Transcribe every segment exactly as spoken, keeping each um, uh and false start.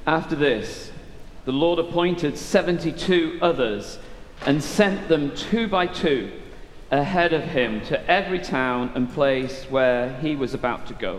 After this, the Lord appointed seventy-two others and sent them two by two ahead of him to every town and place where he was about to go.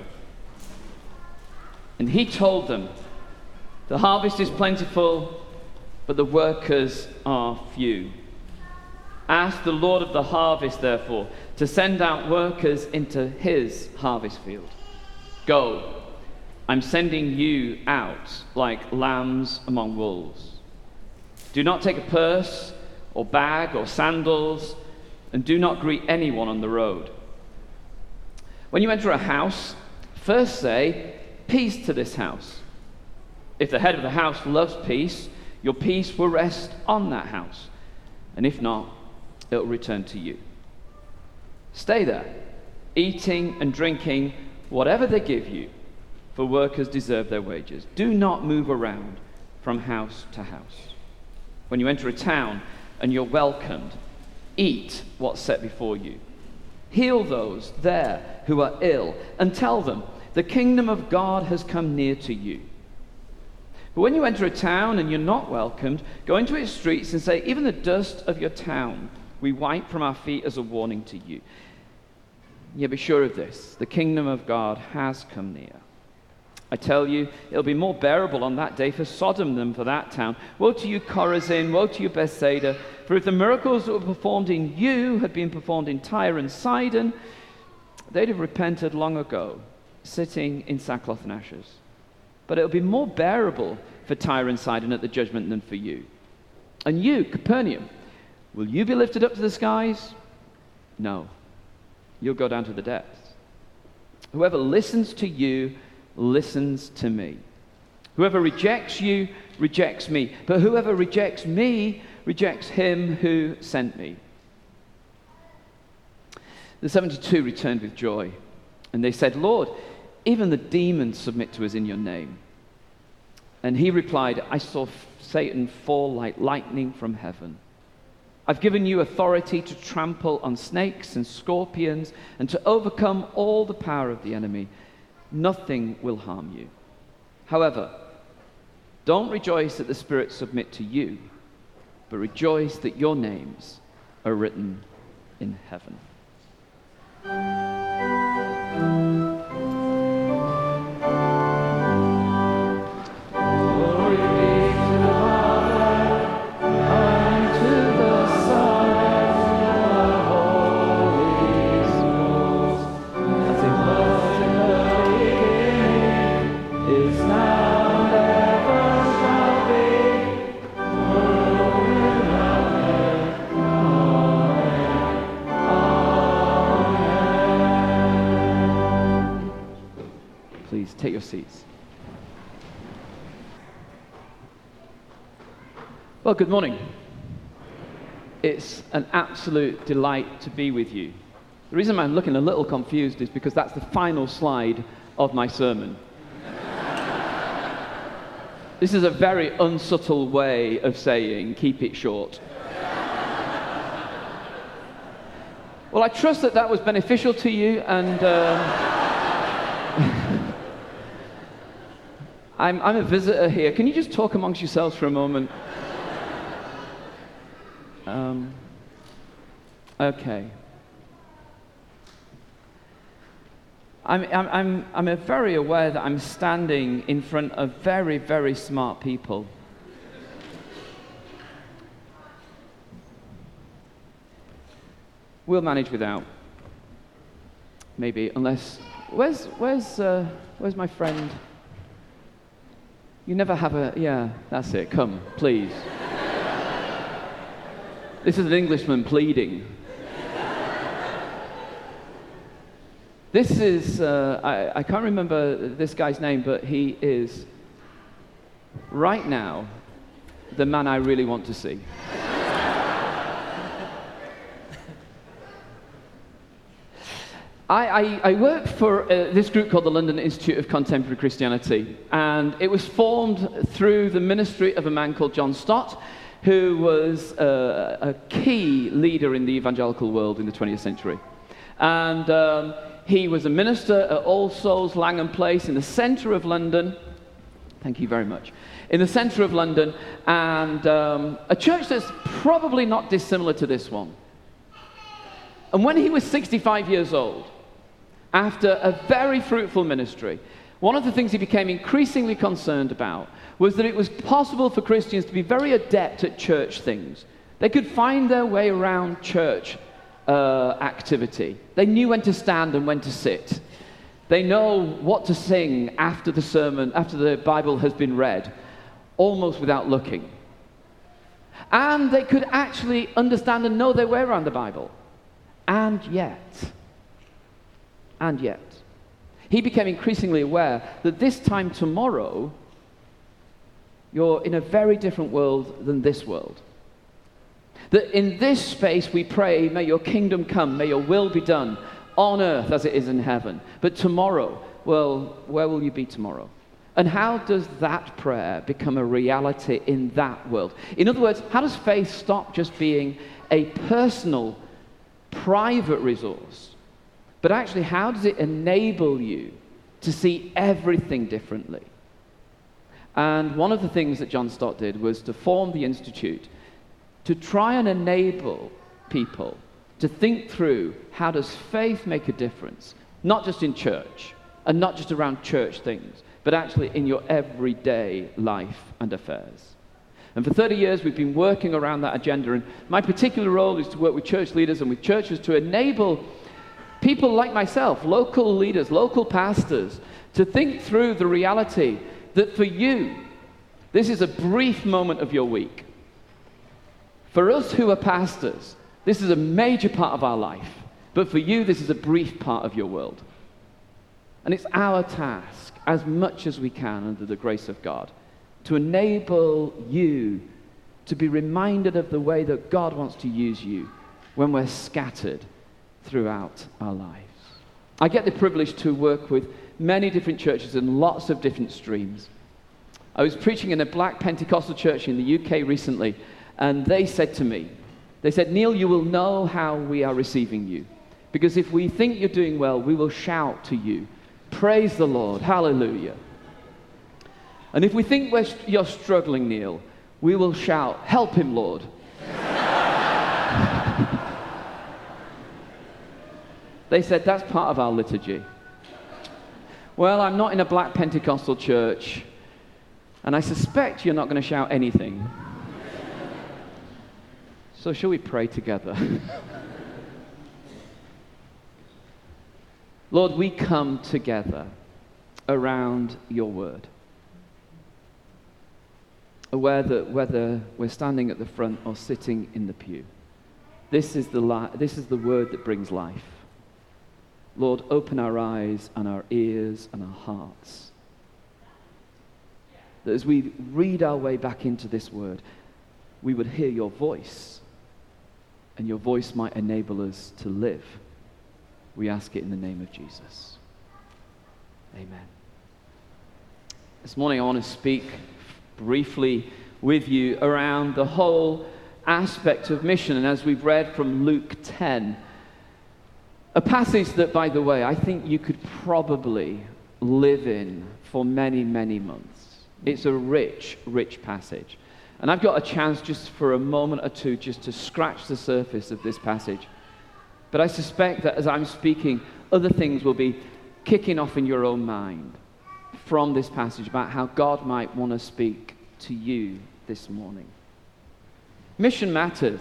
And he told them, "The harvest is plentiful, but the workers are few. Ask the Lord of the harvest, therefore, to send out workers into his harvest field. Go, I'm sending you out like lambs among wolves. Do not take a purse or bag or sandals, and do not greet anyone on the road. When you enter a house, first say, 'Peace to this house.' If the head of the house loves peace, your peace will rest on that house, and if not, it will return to you. Stay there, eating and drinking whatever they give you, for workers deserve their wages. Do not move around from house to house. When you enter a town and you're welcomed, eat what's set before you. Heal those there who are ill, and tell them, 'The kingdom of God has come near to you.' But when you enter a town and you're not welcomed, go into its streets and say, 'Even the dust of your town we wipe from our feet as a warning to you.' Yeah, be sure of this, the kingdom of God has come near. I tell you, it'll be more bearable on that day for Sodom than for that town. Woe to you, Chorazin! Woe to you, Bethsaida! For if the miracles that were performed in you had been performed in Tyre and Sidon, they'd have repented long ago, sitting in sackcloth and ashes. But it'll be more bearable for Tyre and Sidon at the judgment than for you. And you, Capernaum, will you be lifted up to the skies? No, you'll go down to the depths. Whoever listens to you listens to me. Whoever rejects you rejects me, but whoever rejects me rejects him who sent me." The seventy-two returned with joy, and they said, "Lord, even the demons submit to us in your name." And he replied, "I saw Satan fall like lightning from heaven. I've given you authority to trample on snakes and scorpions and to overcome all the power of the enemy. Nothing will harm you. However, don't rejoice that the spirits submit to you, but rejoice that your names are written in heaven." Take your seats. Well, good morning. It's an absolute delight to be with you. The reason I'm looking a little confused is because that's the final slide of my sermon. This is a very unsubtle way of saying, keep it short. Well, I trust that that was beneficial to you, and uh, I'm, I'm a visitor here. Can you just talk amongst yourselves for a moment? Um, okay. I'm, I'm, I'm, I'm very aware that I'm standing in front of very, very smart people. We'll manage without. Maybe, unless... Where's, where's, uh, where's my friend? You never have a... Yeah, that's it. Come, please. This is an Englishman pleading. This is... Uh, I, I can't remember this guy's name, but he is, right now, the man I really want to see. I, I, I work for uh, this group called the London Institute of Contemporary Christianity, and it was formed through the ministry of a man called John Stott, who was uh, a key leader in the evangelical world in the twentieth century. And um, he was a minister at All Souls Langham Place in the centre of London, Thank you very much. In the centre of London, and um, a church that's probably not dissimilar to this one. And when he was sixty-five years old, after a very fruitful ministry, one of the things he became increasingly concerned about was that it was possible for Christians to be very adept at church things. They could find their way around church uh, activity. They knew when to stand and when to sit. They know what to sing after the sermon, after the Bible has been read, almost without looking. And they could actually understand and know their way around the Bible. And yet, and yet, he became increasingly aware that this time tomorrow, you're in a very different world than this world. That in this space we pray, may your kingdom come, may your will be done, on earth as it is in heaven. But tomorrow, well, where will you be tomorrow? And how does that prayer become a reality in that world? In other words, how does faith stop just being a personal, private resource, but actually how does it enable you to see everything differently? And one of the things that John Stott did was to form the Institute to try and enable people to think through, how does faith make a difference, not just in church and not just around church things, but actually in your everyday life and affairs. And for thirty years we've been working around that agenda, and my particular role is to work with church leaders and with churches to enable people like myself, local leaders, local pastors, to think through the reality that for you, this is a brief moment of your week. For us who are pastors, this is a major part of our life, but for you, this is a brief part of your world. And it's our task, as much as we can under the grace of God, to enable you to be reminded of the way that God wants to use you when we're scattered throughout our lives. I get the privilege to work with many different churches in lots of different streams. I was preaching in a black Pentecostal church in the U K recently, and they said to me, they said, Neil, you will know how we are receiving you. Because if we think you're doing well, we will shout to you, praise the Lord, hallelujah. And if we think we're, you're struggling, Neil, we will shout, help him, Lord. They said, that's part of our liturgy. Well, I'm not in a black Pentecostal church, and I suspect you're not going to shout anything. So shall we pray together? Lord, we come together around your word, aware that whether we're standing at the front or sitting in the pew, this is the li- this is the word that brings life. Lord, open our eyes and our ears and our hearts, that as we read our way back into this word, we would hear your voice, and your voice might enable us to live. We ask it in the name of Jesus. Amen. This morning I want to speak briefly with you around the whole aspect of mission. And as we've read from Luke ten, a passage that, by the way, I think you could probably live in for many, many months. It's a rich, rich passage. And I've got a chance just for a moment or two just to scratch the surface of this passage. But I suspect that as I'm speaking, other things will be kicking off in your own mind from this passage about how God might want to speak to you this morning. Mission matters.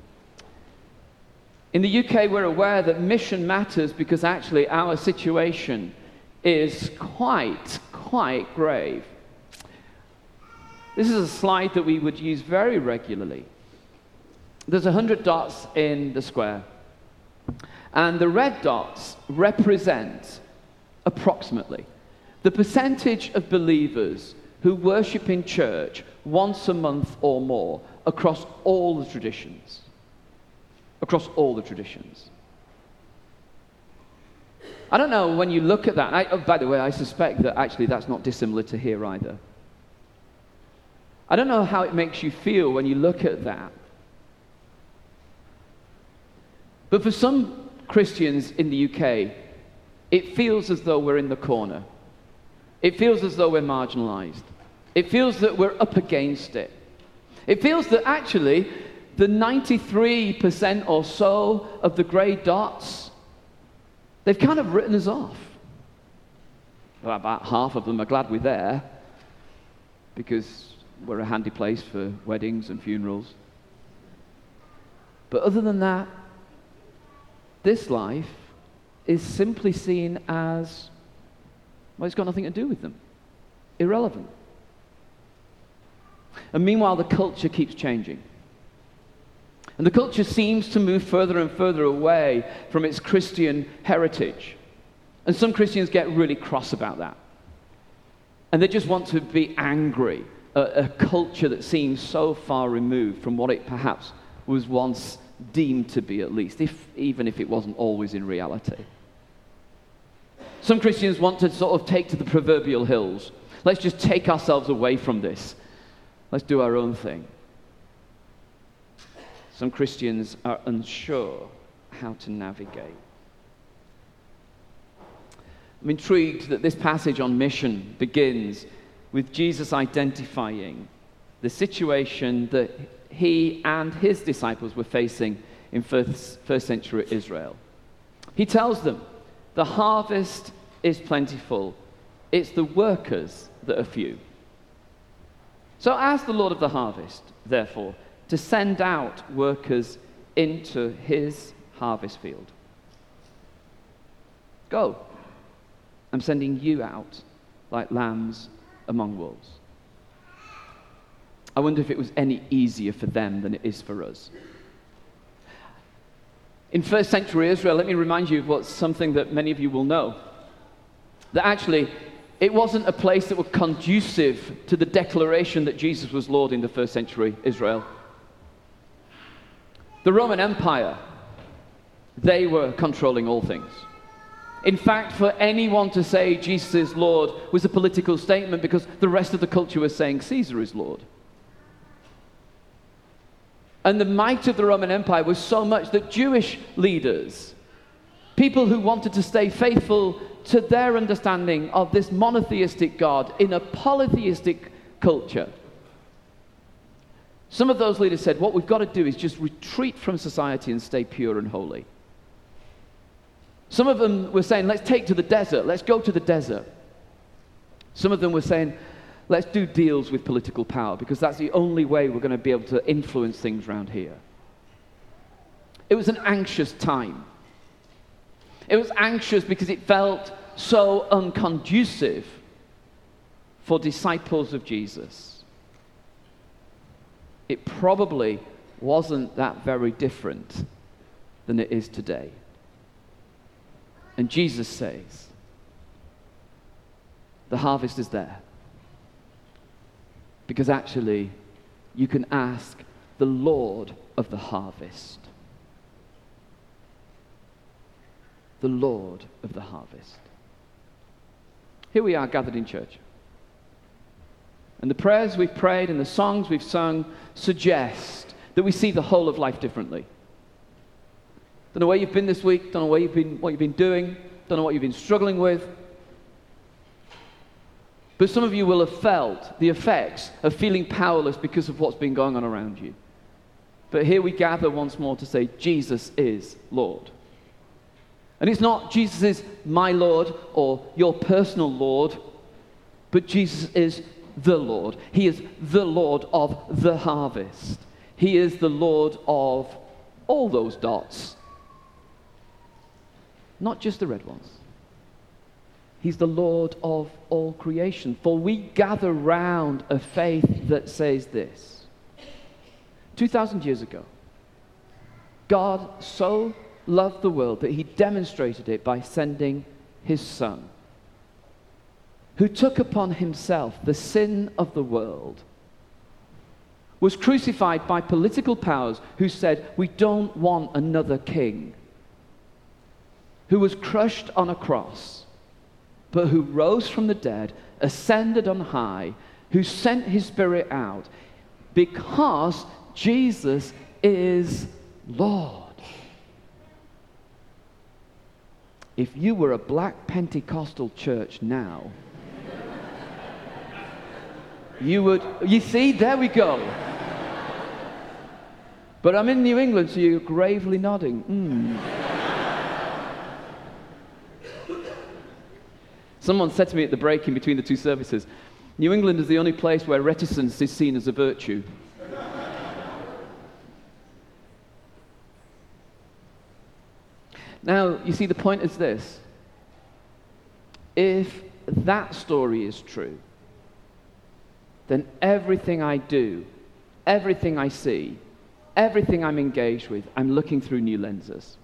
In the U K, we're aware that mission matters because actually our situation is quite, quite grave. This is a slide that we would use very regularly. There's one hundred dots in the square. And the red dots represent approximately the percentage of believers who worship in church once a month or more across all the traditions. Across all the traditions. I don't know, when you look at that, I, oh, by the way, I suspect that actually that's not dissimilar to here either. I don't know how it makes you feel when you look at that. But for some Christians in the U K, it feels as though we're in the corner. It feels as though we're marginalized. It feels that we're up against it. It feels that actually the ninety-three percent or so of the grey dots, they've kind of written us off. Well, about half of them are glad we're there because we're a handy place for weddings and funerals. But other than that, this life is simply seen as, well, it's got nothing to do with them. Irrelevant. And meanwhile, the culture keeps changing. And the culture seems to move further and further away from its Christian heritage. And some Christians get really cross about that. And they just want to be angry at a culture that seems so far removed from what it perhaps was once deemed to be, at least, if, even if it wasn't always in reality. Some Christians want to sort of take to the proverbial hills. Let's just take ourselves away from this. Let's do our own thing. Some Christians are unsure how to navigate. I'm intrigued that this passage on mission begins with Jesus identifying the situation that he and his disciples were facing in first, first century Israel. He tells them, the harvest is plentiful, it's the workers that are few. So ask the Lord of the harvest, therefore, to send out workers into his harvest field. Go. I'm sending you out like lambs among wolves. I wonder if it was any easier for them than it is for us. In first century Israel, let me remind you of what's something that many of you will know. That actually, it wasn't a place that was conducive to the declaration that Jesus was Lord in the first century Israel. The Roman Empire, they were controlling all things. In fact, for anyone to say Jesus is Lord was a political statement because the rest of the culture was saying Caesar is Lord. And the might of the Roman Empire was so much that Jewish leaders, people who wanted to stay faithful to their understanding of this monotheistic God in a polytheistic culture, some of those leaders said, what we've got to do is just retreat from society and stay pure and holy. Some of them were saying, let's take to the desert, let's go to the desert. Some of them were saying, let's do deals with political power because that's the only way we're going to be able to influence things around here. It was an anxious time. It was anxious because it felt so unconducive for disciples of Jesus. It probably wasn't that very different than it is today. And Jesus says, the harvest is there. Because actually, you can ask the Lord of the harvest. The Lord of the harvest. Here we are gathered in church. And the prayers we've prayed and the songs we've sung suggest that we see the whole of life differently. Don't know where you've been this week, don't know where you've been, what you've been doing, don't know what you've been struggling with. But some of you will have felt the effects of feeling powerless because of what's been going on around you. But here we gather once more to say, Jesus is Lord. And it's not Jesus is my Lord or your personal Lord, but Jesus is the Lord. He is the Lord of the harvest. He is the Lord of all those dots. Not just the red ones. He's the Lord of all creation. For we gather round a faith that says this. two thousand years ago, God so loved the world that he demonstrated it by sending his Son, who took upon himself the sin of the world, was crucified by political powers who said, we don't want another king, who was crushed on a cross, but who rose from the dead, ascended on high, who sent his Spirit out, because Jesus is Lord. If you were a black Pentecostal church now, You would, you see, there we go. But I'm in New England, so you're gravely nodding. Mm. Someone said to me at the break in between the two services, New England is the only place where reticence is seen as a virtue. Now, you see, the point is this. If that story is true, then everything I do, everything I see, everything I'm engaged with, I'm looking through new lenses.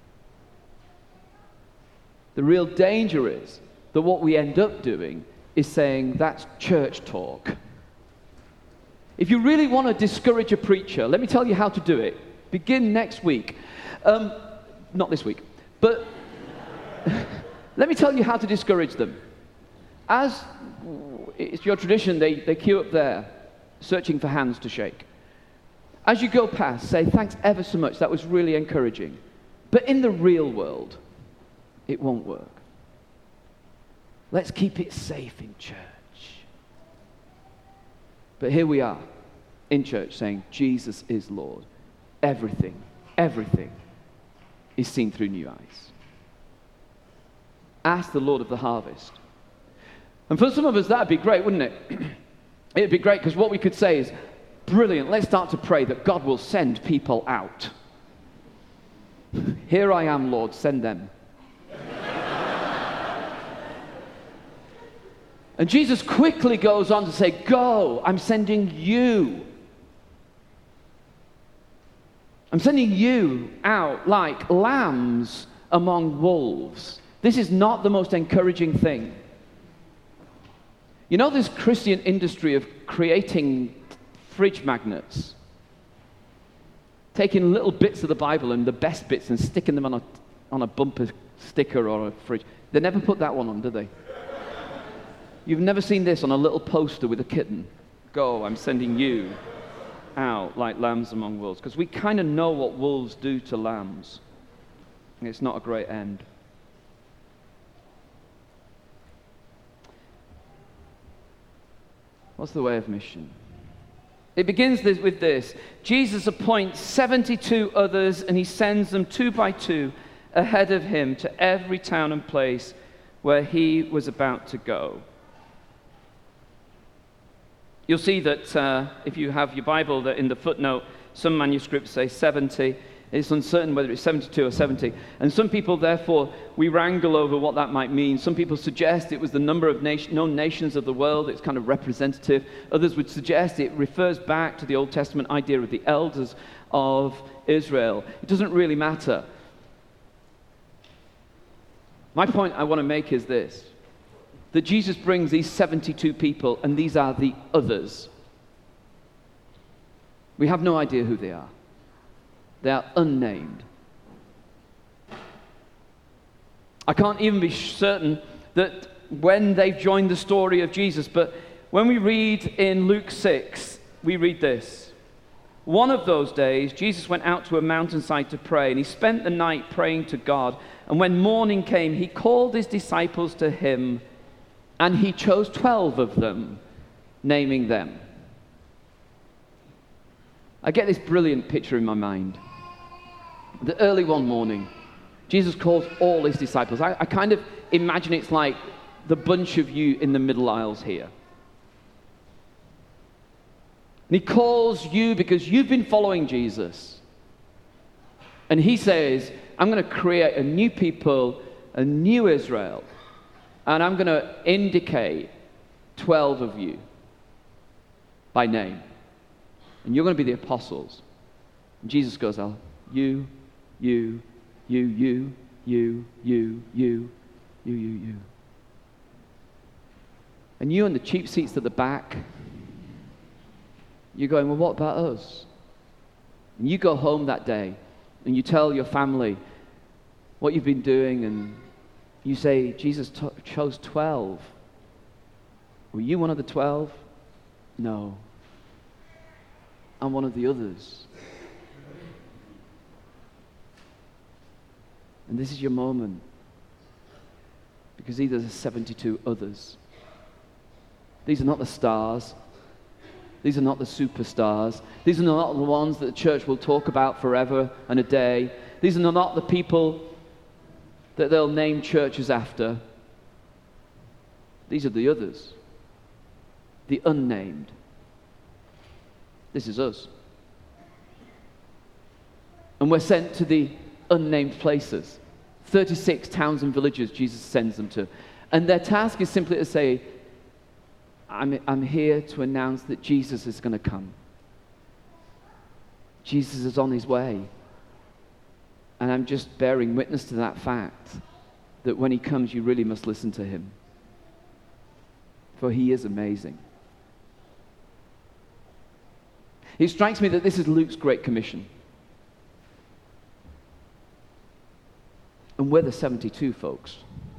The real danger is that what we end up doing is saying that's church talk. If you really want to discourage a preacher, let me tell you how to do it. Begin next week. Um, not this week, but let me tell you how to discourage them. As it's your tradition, they, they queue up there, searching for hands to shake. As you go past, say, thanks ever so much, that was really encouraging. But in the real world, it won't work. Let's keep it safe in church. But here we are, in church, saying, Jesus is Lord. Everything, everything is seen through new eyes. Ask the Lord of the harvest. And for some of us, that'd be great, wouldn't it? It'd be great, because what we could say is, brilliant, let's start to pray that God will send people out. Here I am, Lord, send them. And Jesus quickly goes on to say, go, I'm sending you. I'm sending you out like lambs among wolves. This is not the most encouraging thing. You know this Christian industry of creating fridge magnets? Taking little bits of the Bible and the best bits and sticking them on a, on a bumper sticker or a fridge. They never put that one on, do they? You've never seen this on a little poster with a kitten. Go, I'm sending you out like lambs among wolves. Because we kind of know what wolves do to lambs. And it's not a great end. What's the way of mission? It begins this, with this. Jesus appoints seventy-two others, and he sends them two by two ahead of him to every town and place where he was about to go. You'll see that uh, if you have your Bible, that in the footnote, some manuscripts say seventy. It's uncertain whether it's seventy-two or seventy. And some people, therefore, we wrangle over what that might mean. Some people suggest it was the number of nation, known nations of the world. It's kind of representative. Others would suggest it refers back to the Old Testament idea of the elders of Israel. It doesn't really matter. My point I want to make is this. That Jesus brings these seventy-two people, and these are the others. We have no idea who they are. They are unnamed. I can't even be certain that when they've joined the story of Jesus, but when we read in Luke six, we read this. One of those days, Jesus went out to a mountainside to pray, and he spent the night praying to God. And when morning came, he called his disciples to him, and he chose twelve of them, naming them. I get this brilliant picture in my mind. The early one morning, Jesus calls all his disciples. I, I kind of imagine it's like the bunch of you in the middle aisles here. And he calls you because you've been following Jesus. And he says, I'm going to create a new people, a new Israel. And I'm going to indicate twelve of you by name. And you're going to be the apostles. And Jesus goes, oh, you, you, you, you, you, you, you, you, you, you. And you in the cheap seats at the back, you're going, well, what about us? And you go home that day, and you tell your family what you've been doing, and you say, Jesus t- chose twelve. Were you one of the twelve? No. I'm one of the others. And this is your moment. Because these are the seventy-two others. These are not the stars. These are not the superstars. These are not the ones that the church will talk about forever and a day. These are not the people that they'll name churches after. These are the others, the unnamed. This is us. And we're sent to the unnamed places. thirty-six towns and villages Jesus sends them to. And their task is simply to say, I'm, I'm here to announce that Jesus is going to come. Jesus is on his way. And I'm just bearing witness to that fact, that when he comes, you really must listen to him. For he is amazing. It strikes me that this is Luke's Great Commission. And we're the seventy-two, folks.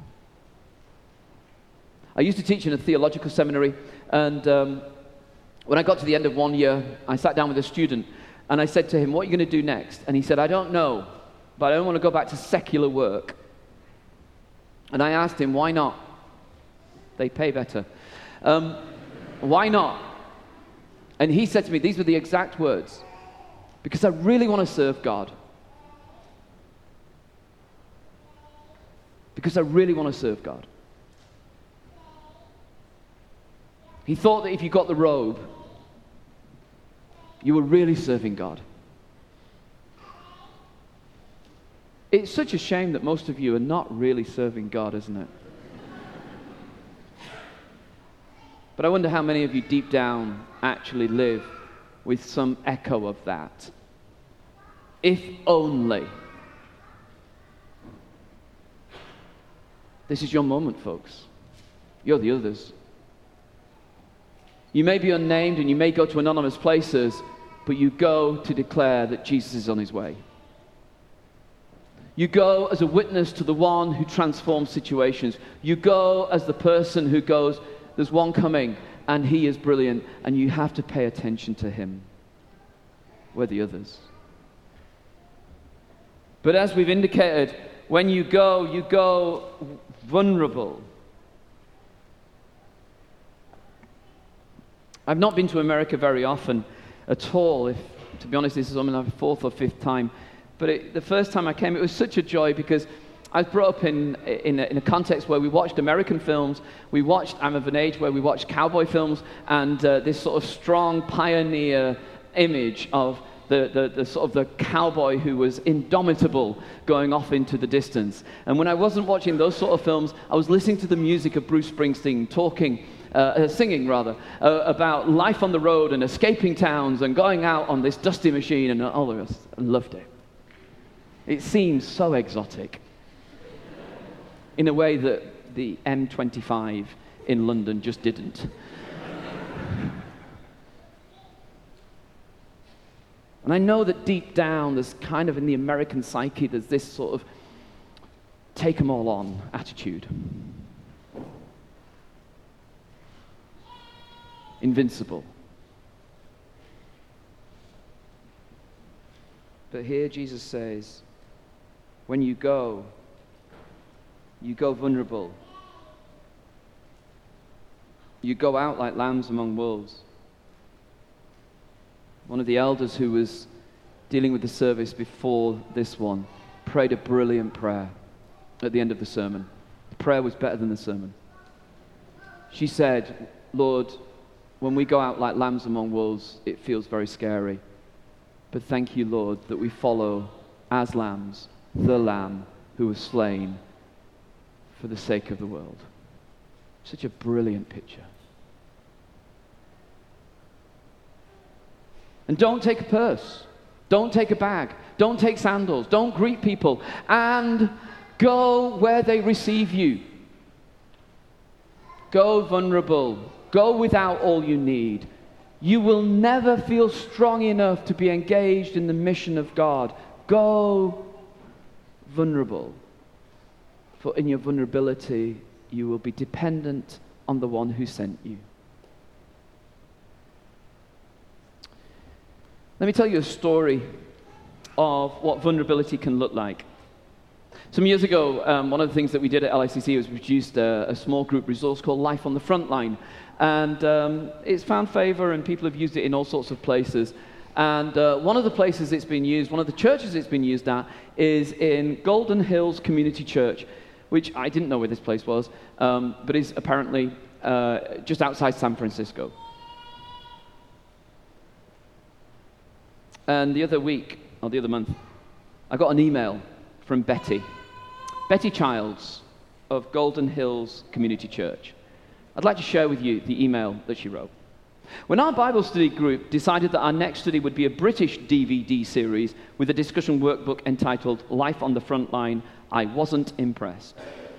I used to teach in a theological seminary, and um, when I got to the end of one year, I sat down with a student, and I said to him, what are you going to do next? And he said, I don't know, but I don't want to go back to secular work. And I asked him, why not? They pay better. Um, why not? And he said to me, these were the exact words, because I really want to serve God. Because I really want to serve God. He thought that if you got the robe, you were really serving God. It's such a shame that most of you are not really serving God, isn't it? But I wonder how many of you deep down actually live with some echo of that. If only. This is your moment, folks. You're the others. You may be unnamed and you may go to anonymous places, but you go to declare that Jesus is on his way. You go as a witness to the one who transforms situations. You go as the person who goes, there's one coming and he is brilliant and you have to pay attention to him. We're the others. But as we've indicated, when you go, you go vulnerable. I've not been to America very often at all. If, to be honest, this is only my fourth or fifth time. But it, the first time I came, it was such a joy because I was brought up in, in, a, in a context where we watched American films. We watched, I'm of an age where we watched cowboy films and uh, this sort of strong pioneer image of the, the, the sort of the cowboy who was indomitable going off into the distance. And when I wasn't watching those sort of films, I was listening to the music of Bruce Springsteen talking Uh, singing rather, uh, about life on the road and escaping towns and going out on this dusty machine and all the rest. I loved it. It seemed so exotic in a way that the M twenty-five in London just didn't. And I know that deep down there's kind of in the American psyche there's this sort of take them all on attitude. Invincible. But here Jesus says, when you go, you go vulnerable. You go out like lambs among wolves. One of the elders who was dealing with the service before this one prayed a brilliant prayer at the end of the sermon. The prayer was better than the sermon. She said, Lord, when we go out like lambs among wolves, it feels very scary. But thank you, Lord, that we follow as lambs the Lamb who was slain for the sake of the world. Such a brilliant picture. And don't take a purse. Don't take a bag. Don't take sandals. Don't greet people. And go where they receive you. Go vulnerable. Go without all you need. You will never feel strong enough to be engaged in the mission of God. Go vulnerable. For in your vulnerability, you will be dependent on the one who sent you. Let me tell you a story of what vulnerability can look like. Some years ago, um, one of the things that we did at L I C C was we produced a, a small group resource called Life on the Frontline. And um, it's found favor, and people have used it in all sorts of places. And uh, one of the places it's been used, one of the churches it's been used at, is in Golden Hills Community Church, which I didn't know where this place was, um, but is apparently uh, just outside San Francisco. And the other week, or the other month, I got an email from Betty. Betty Childs of Golden Hills Community Church. I'd like to share with you the email that she wrote. When our Bible study group decided that our next study would be a British D V D series with a discussion workbook entitled Life on the Frontline, I wasn't impressed.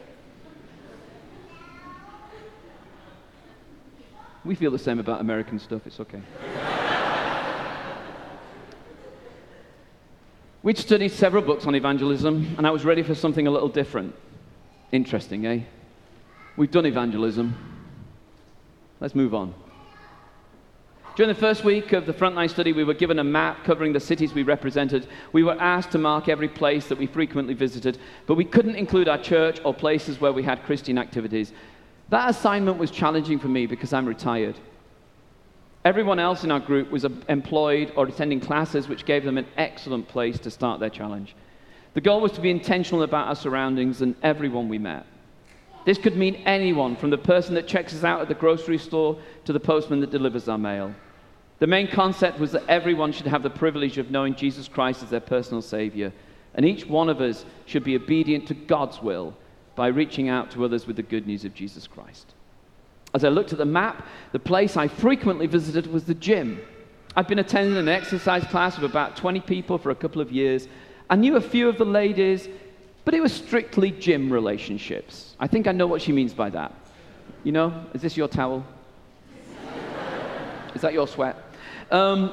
We feel the same about American stuff, it's okay. We'd studied several books on evangelism, and I was ready for something a little different. Interesting, eh? We've done evangelism. Let's move on. During the first week of the Frontline study, we were given a map covering the cities we represented. We were asked to mark every place that we frequently visited, but we couldn't include our church or places where we had Christian activities. That assignment was challenging for me because I'm retired. Everyone else in our group was employed or attending classes, which gave them an excellent place to start their challenge. The goal was to be intentional about our surroundings and everyone we met. This could mean anyone, from the person that checks us out at the grocery store to the postman that delivers our mail. The main concept was that everyone should have the privilege of knowing Jesus Christ as their personal Savior, and each one of us should be obedient to God's will by reaching out to others with the good news of Jesus Christ. As I looked at the map, the place I frequently visited was the gym. I'd been attending an exercise class with about twenty people for a couple of years. I knew a few of the ladies, but it was strictly gym relationships. I think I know what she means by that. You know, is this your towel? Is that your sweat? Um,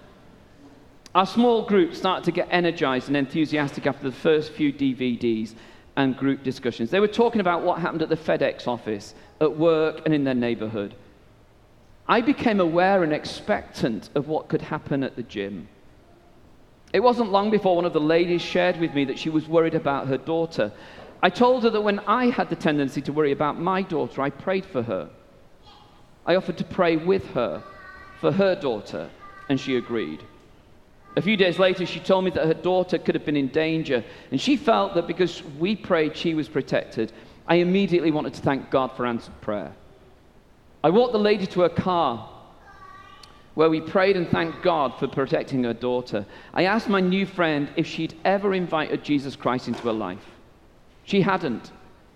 our small group started to get energized and enthusiastic after the first few D V Ds and group discussions. They were talking about what happened at the FedEx office, at work, and in their neighborhood. I became aware and expectant of what could happen at the gym. It wasn't long before one of the ladies shared with me that she was worried about her daughter. I told her that when I had the tendency to worry about my daughter, I prayed for her. I offered to pray with her for her daughter, and she agreed. A few days later, she told me that her daughter could have been in danger, and she felt that because we prayed, she was protected. I immediately wanted to thank God for answered prayer. I walked the lady to her car, where we prayed and thanked God for protecting her daughter. I asked my new friend if she'd ever invited Jesus Christ into her life. She hadn't.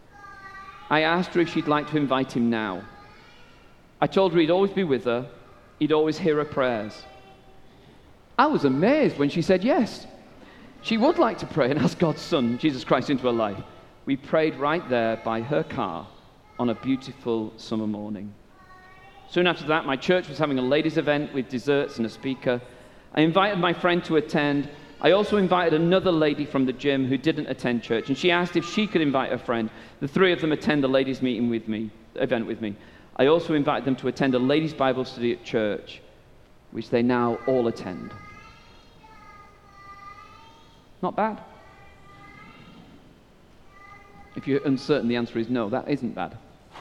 I asked her if she'd like to invite him now. I told her he'd always be with her, he'd always hear her prayers. I was amazed when she said yes. She would like to pray and ask God's Son, Jesus Christ, into her life. We prayed right there by her car on a beautiful summer morning. Soon after that, my church was having a ladies' event with desserts and a speaker. I invited my friend to attend. I also invited another lady from the gym who didn't attend church, and she asked if she could invite her friend. The three of them attend the ladies' meeting with me, event with me. I also invited them to attend a ladies' Bible study at church, which they now all attend. Not bad. If you're uncertain, the answer is no, that isn't bad.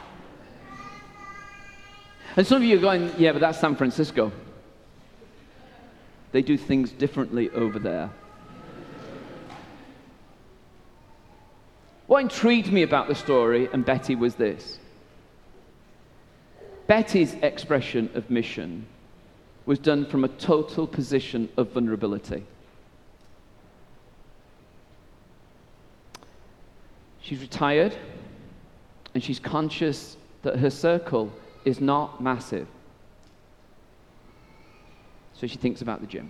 And some of you are going, yeah, but that's San Francisco. They do things differently over there. What intrigued me about the story and Betty was this. Betty's expression of mission was done from a total position of vulnerability. She's retired, and she's conscious that her circle is not massive. So she thinks about the gym.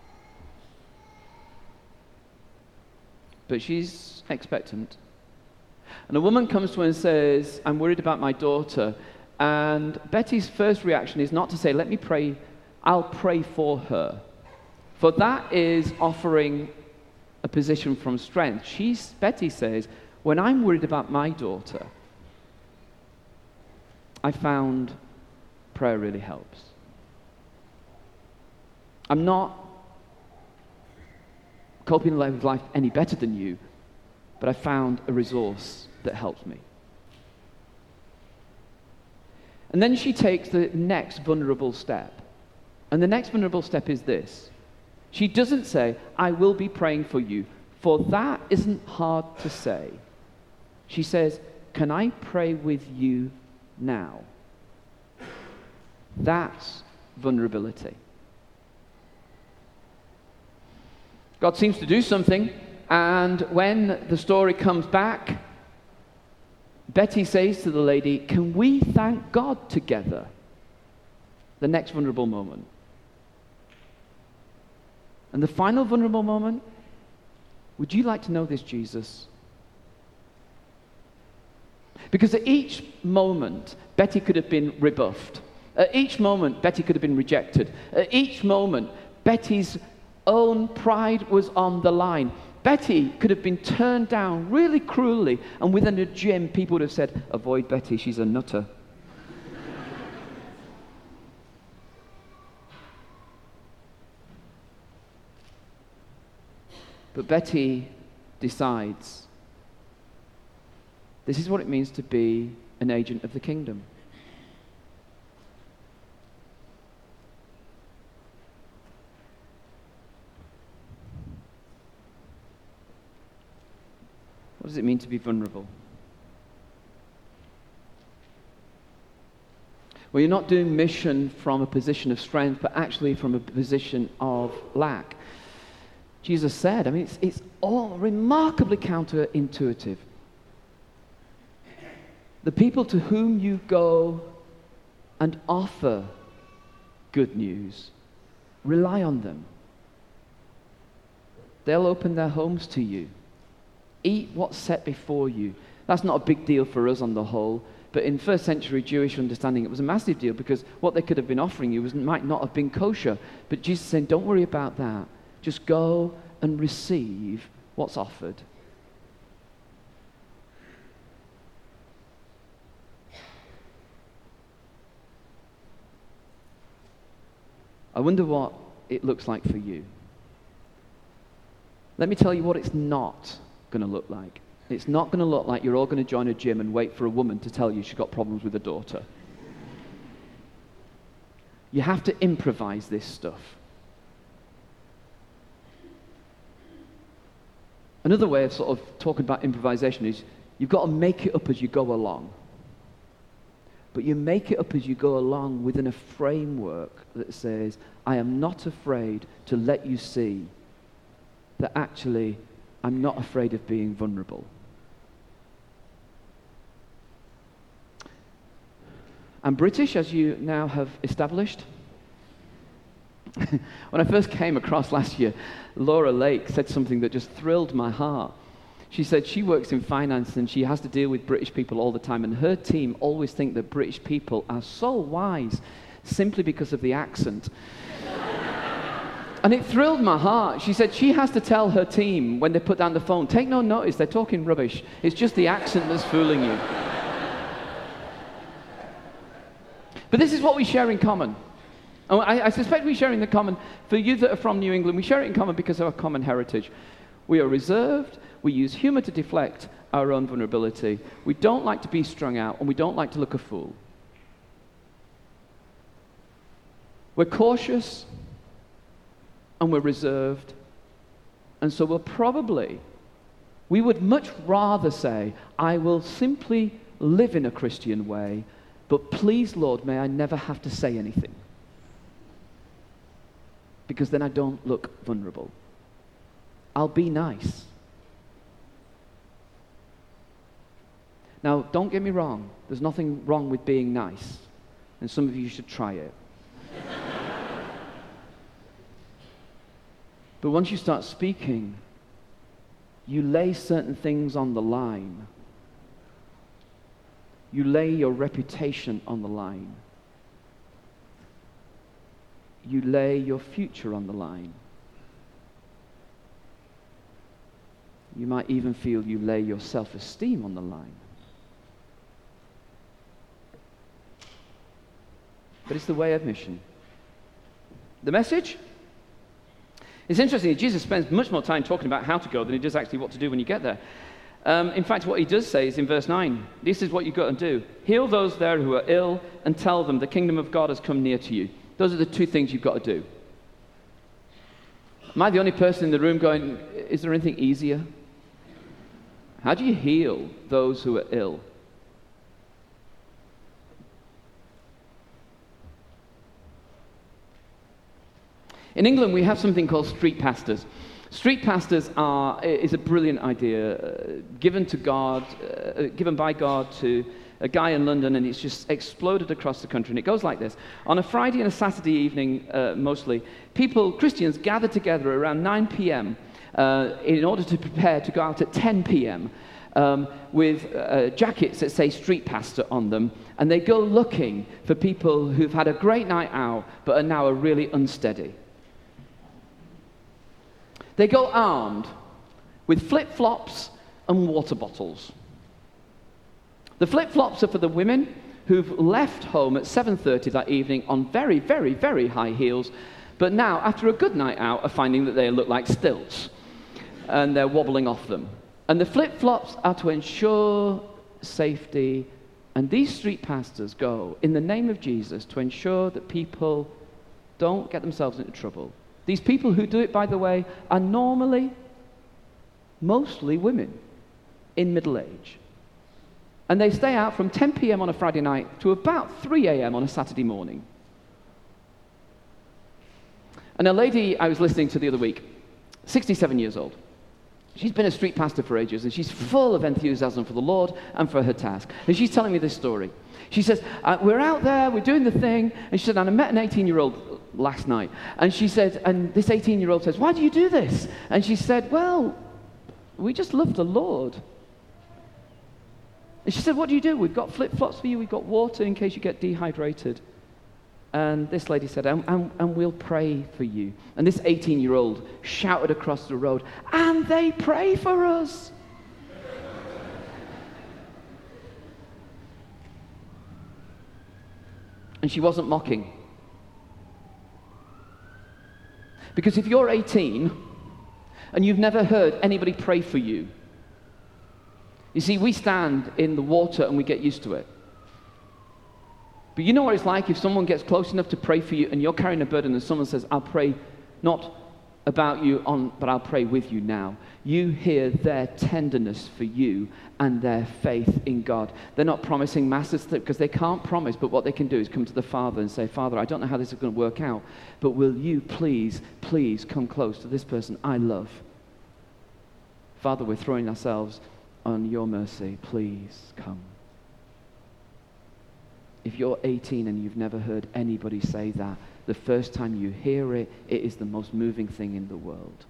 But she's expectant. And a woman comes to her and says, I'm worried about my daughter. And Betty's first reaction is not to say, let me pray, I'll pray for her. For that is offering a position from strength. She's, Betty says, when I'm worried about my daughter, I found prayer really helps. I'm not coping with life any better than you, but I found a resource that helps me. And then she takes the next vulnerable step. And the next vulnerable step is this. She doesn't say, I will be praying for you, for that isn't hard to say. She says, can I pray with you now? That's vulnerability. God seems to do something, and when the story comes back, Betty says to the lady, can we thank God together? The next vulnerable moment. And the final vulnerable moment, would you like to know this, Jesus? Because at each moment, Betty could have been rebuffed. At each moment, Betty could have been rejected. At each moment, Betty's own pride was on the line. Betty could have been turned down really cruelly, and within a gym, people would have said, avoid Betty, she's a nutter. But Betty decides, this is what it means to be an agent of the kingdom. What does it mean to be vulnerable? Well, you're not doing mission from a position of strength, but actually from a position of lack. Jesus said, I mean, it's, it's all remarkably counterintuitive. The people to whom you go and offer good news, rely on them. They'll open their homes to you. Eat what's set before you. That's not a big deal for us on the whole, but in first century Jewish understanding, it was a massive deal because what they could have been offering you was, might not have been kosher. But Jesus is saying, don't worry about that. Just go and receive what's offered. I wonder what it looks like for you. Let me tell you what it's not going to look like. It's not going to look like you're all going to join a gym and wait for a woman to tell you she's got problems with her daughter. You have to improvise this stuff. Another way of sort of talking about improvisation is you've got to make it up as you go along. But you make it up as you go along within a framework that says, I am not afraid to let you see that actually I'm not afraid of being vulnerable. I'm British, as you now have established. When I first came across last year, Laura Lake said something that just thrilled my heart. She said she works in finance and she has to deal with British people all the time, and her team always think that British people are so wise simply because of the accent. And it thrilled my heart. She said she has to tell her team when they put down the phone, take no notice, they're talking rubbish. It's just the accent that's fooling you. But this is what we share in common. And I, I suspect we share in the common, for you that are from New England, we share it in common because of our common heritage. We are reserved, we use humor to deflect our own vulnerability. We don't like to be strung out, and we don't like to look a fool. We're cautious, and we're reserved, and so we'll probably, we would much rather say, I will simply live in a Christian way, but please, Lord, may I never have to say anything. Because then I don't look vulnerable. I'll be nice. Now, don't get me wrong. There's nothing wrong with being nice. And some of you should try it. But once you start speaking, you lay certain things on the line. You lay your reputation on the line. You lay your future on the line. You might even feel you lay your self-esteem on the line. But it's the way of mission. The message? It's interesting, Jesus spends much more time talking about how to go than he does actually what to do when you get there. Um, in fact, what he does say is in verse nine, this is what you've got to do. Heal those there who are ill and tell them the kingdom of God has come near to you. Those are the two things you've got to do. Am I the only person in the room going, is there anything easier? How do you heal those who are ill? In England, we have something called street pastors. Street pastors are is a brilliant idea uh, given to God, uh, given by God to a guy in London, and it's just exploded across the country. And it goes like this. On a Friday and a Saturday evening, uh, mostly, people, Christians, gather together around nine p.m. Uh, in order to prepare to go out at ten p.m. Um, with uh, jackets that say street pastor on them, and they go looking for people who've had a great night out but are now really unsteady. They go armed with flip-flops and water bottles. The flip-flops are for the women who've left home at seven thirty that evening on very, very, very high heels, but now, after a good night out, are finding that they look like stilts, and they're wobbling off them. And the flip-flops are to ensure safety, and these street pastors go in the name of Jesus to ensure that people don't get themselves into trouble. These people who do it, by the way, are normally mostly women in middle age. And they stay out from ten p.m. on a Friday night to about three a.m. on a Saturday morning. And a lady I was listening to the other week, sixty-seven years old, she's been a street pastor for ages, and she's full of enthusiasm for the Lord and for her task. And she's telling me this story. She says, uh, we're out there, we're doing the thing, and she said, and I met an eighteen-year-old last night. And she said, and this eighteen-year-old says, why do you do this? And she said, well, we just love the Lord. And she said, what do you do? We've got flip-flops for you, we've got water in case you get dehydrated. And this lady said, and, and, and we'll pray for you. And this eighteen-year-old shouted across the road, and they pray for us. And she wasn't mocking. Because if you're eighteen and you've never heard anybody pray for you, you see, we stand in the water and we get used to it. But you know what it's like if someone gets close enough to pray for you and you're carrying a burden and someone says, I'll pray not about you, on, but I'll pray with you now. You hear their tenderness for you and their faith in God. They're not promising massive stuff because they can't promise, but what they can do is come to the Father and say, Father, I don't know how this is going to work out, but will you please, please come close to this person I love. Father, we're throwing ourselves on your mercy. Please come. If you're eighteen and you've never heard anybody say that, the first time you hear it, it is the most moving thing in the world.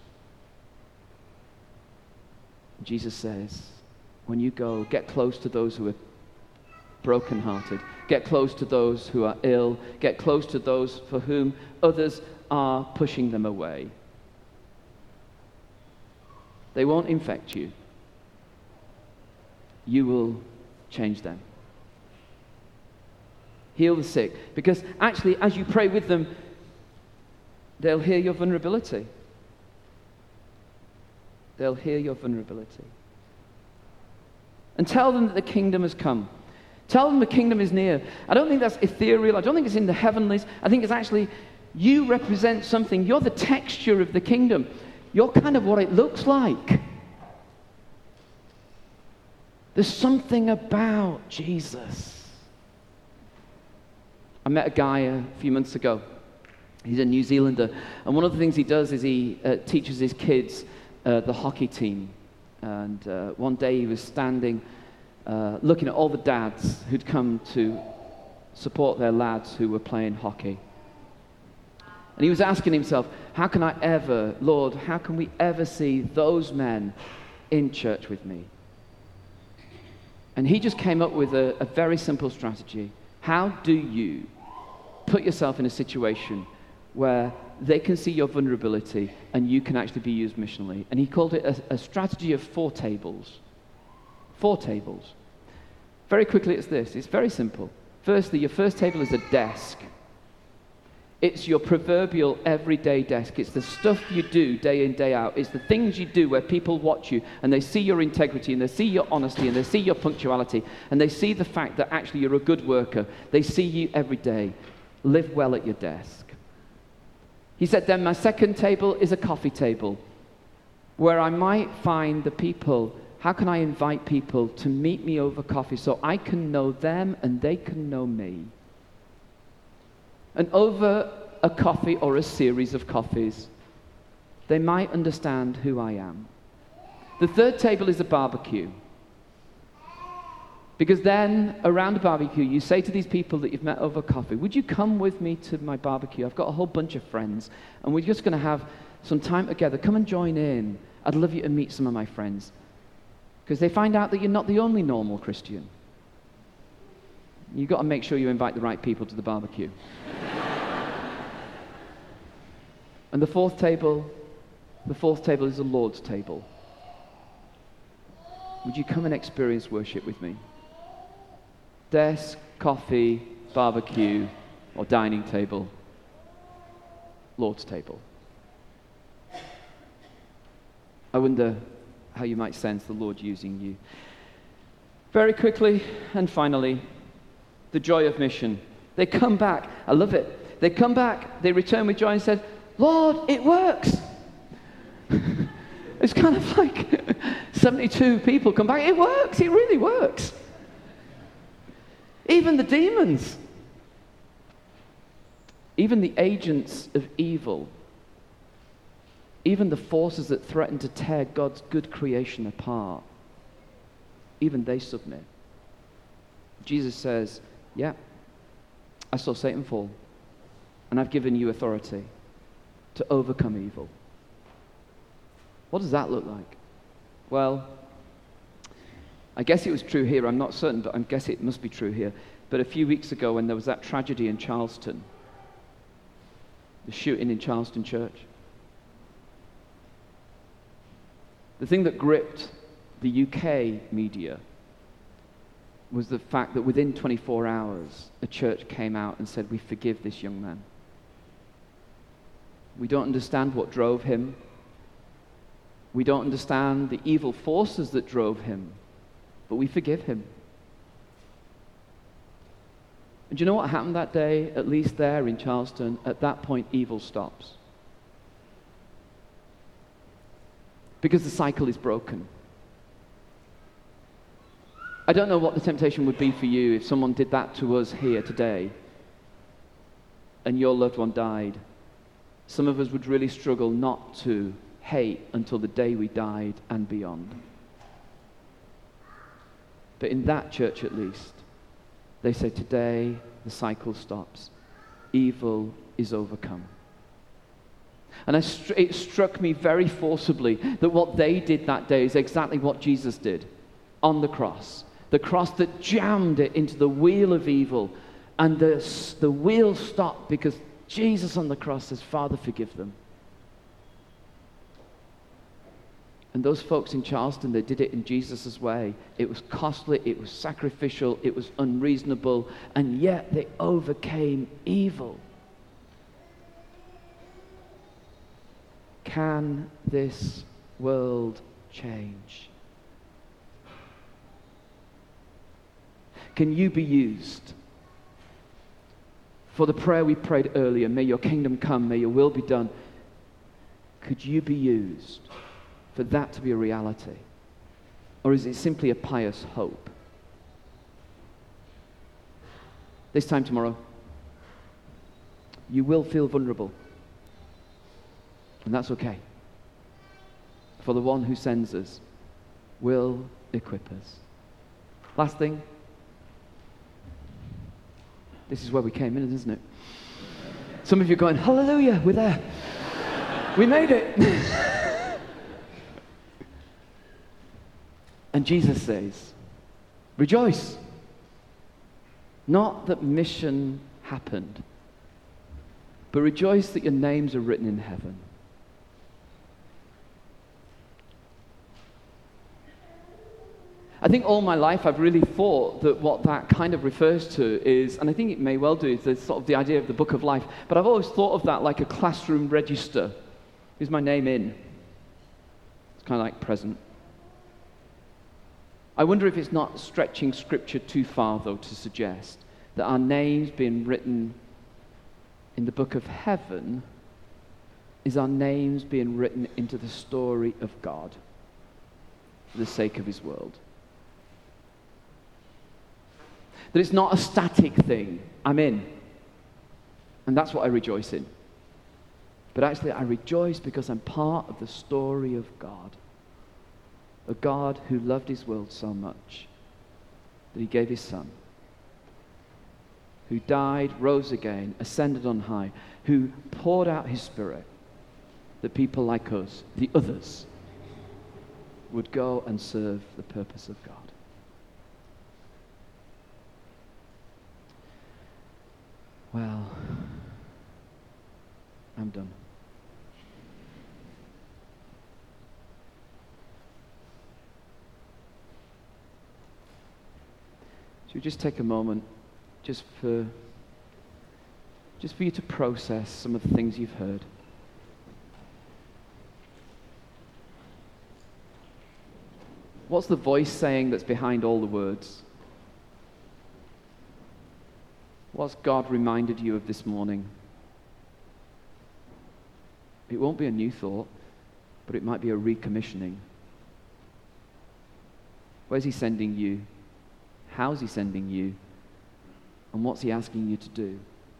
Jesus says, when you go, get close to those who are brokenhearted. Get close to those who are ill. Get close to those for whom others are pushing them away. They won't infect you. You will change them. Heal the sick. Because actually, as you pray with them, they'll hear your vulnerability. They'll hear your vulnerability. And tell them that the kingdom has come. Tell them the kingdom is near. I don't think that's ethereal. I don't think it's in the heavenlies. I think it's actually, you represent something. You're the texture of the kingdom. You're kind of what it looks like. There's something about Jesus. I met a guy a few months ago. He's a New Zealander. And one of the things he does is he uh, teaches his kids uh, the hockey team. And uh, one day he was standing, uh, looking at all the dads who'd come to support their lads who were playing hockey. And he was asking himself, how can I ever, Lord, how can we ever see those men in church with me? And he just came up with a, a very simple strategy. How do you put yourself in a situation where they can see your vulnerability and you can actually be used missionally? And he called it a, a strategy of four tables. Four tables. Very quickly, it's this. It's very simple. Firstly, your first table is a desk. It's your proverbial everyday desk. It's the stuff you do day in, day out. It's the things you do where people watch you and they see your integrity and they see your honesty and they see your punctuality and they see the fact that actually you're a good worker. They see you every day. Live well at your desk. He said, then my second table is a coffee table where I might find the people. How can I invite people to meet me over coffee so I can know them and they can know me? And over a coffee or a series of coffees, they might understand who I am. The third table is a barbecue. Because then, around a barbecue, you say to these people that you've met over coffee, would you come with me to my barbecue? I've got a whole bunch of friends, and we're just going to have some time together. Come and join in. I'd love you to meet some of my friends. Because they find out that you're not the only normal Christian. You've got to make sure you invite the right people to the barbecue. And the fourth table, the fourth table is the Lord's table. Would you come and experience worship with me? Desk, coffee, barbecue, or dining table. Lord's table. I wonder how you might sense the Lord using you. Very quickly and finally, the joy of mission. They come back. I love it. They come back. They return with joy and said, Lord, it works. It's kind of like seventy-two people come back. It works. It really works. Even the demons, even the agents of evil, even the forces that threaten to tear God's good creation apart, even they submit. Jesus says, yeah, I saw Satan fall, and I've given you authority to overcome evil. What does that look like? Well, I guess it was true here. I'm not certain, but I guess it must be true here. But a few weeks ago when there was that tragedy in Charleston, the shooting in Charleston Church, the thing that gripped the U K media was the fact that within twenty-four hours, a church came out and said, we forgive this young man. We don't understand what drove him. We don't understand the evil forces that drove him, but we forgive him. And do you know what happened that day, at least there in Charleston? At that point, evil stops. Because the cycle is broken. I don't know what the temptation would be for you if someone did that to us here today and your loved one died. Some of us would really struggle not to hate until the day we died and beyond. But in that church at least, they said today the cycle stops. Evil is overcome. And I str- it struck me very forcibly that what they did that day is exactly what Jesus did on the cross. The cross that jammed it into the wheel of evil. And the, the wheel stopped because Jesus on the cross says, Father, forgive them. And those folks in Charleston, they did it in Jesus' way. It was costly, it was sacrificial, it was unreasonable, and yet they overcame evil. Can this world change? Can you be used? For the prayer we prayed earlier, may your kingdom come, may your will be done. Could you be used for that to be a reality? Or is it simply a pious hope? This time tomorrow, you will feel vulnerable. And that's okay. For the one who sends us will equip us. Last thing. This is where we came in, isn't it? Some of you are going, hallelujah, we're there. We made it. And Jesus says, rejoice. Not that mission happened, but rejoice that your names are written in heaven. I think all my life I've really thought that what that kind of refers to is, and I think it may well do, is the, sort of the idea of the book of life, but I've always thought of that like a classroom register. Is my name in? It's kind of like present. I wonder if it's not stretching Scripture too far, though, to suggest that our names being written in the book of heaven is our names being written into the story of God for the sake of his world. That it's not a static thing. I'm in. And that's what I rejoice in. But actually, I rejoice because I'm part of the story of God. A God who loved his world so much that he gave his Son, who died, rose again, ascended on high, who poured out his Spirit, that people like us, the others, would go and serve the purpose of God. Well, I'm done. Should we just take a moment just for just for you to process some of the things you've heard? What's the voice saying that's behind all the words? What's God reminded you of this morning? It won't be a new thought, but it might be a recommissioning. Where's he sending you? How's he sending you? And what's he asking you to do?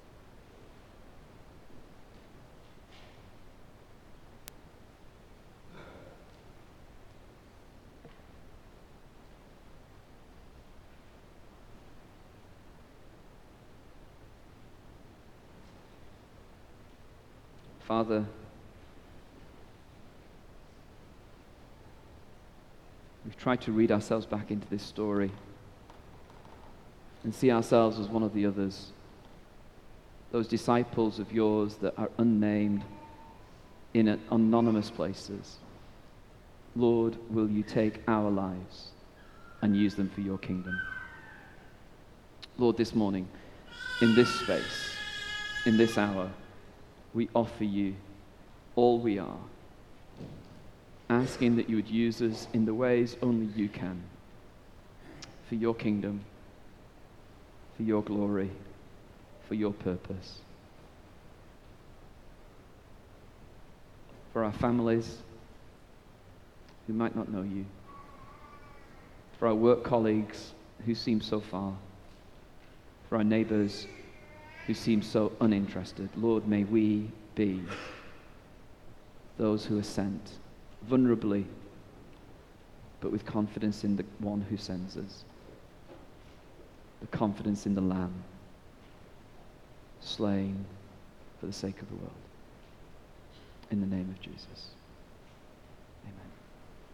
Father, we've tried to read ourselves back into this story and see ourselves as one of the others, those disciples of yours that are unnamed in anonymous places. Lord, will you take our lives and use them for your kingdom? Lord, this morning, in this space, in this hour, we offer you all we are, asking that you would use us in the ways only you can, for your kingdom, for your glory, for your purpose. For our families who might not know you, for our work colleagues who seem so far, for our neighbors who seem so uninterested. Lord, may we be those who are sent vulnerably, but with confidence in the one who sends us. The confidence in the Lamb, slain for the sake of the world. In the name of Jesus.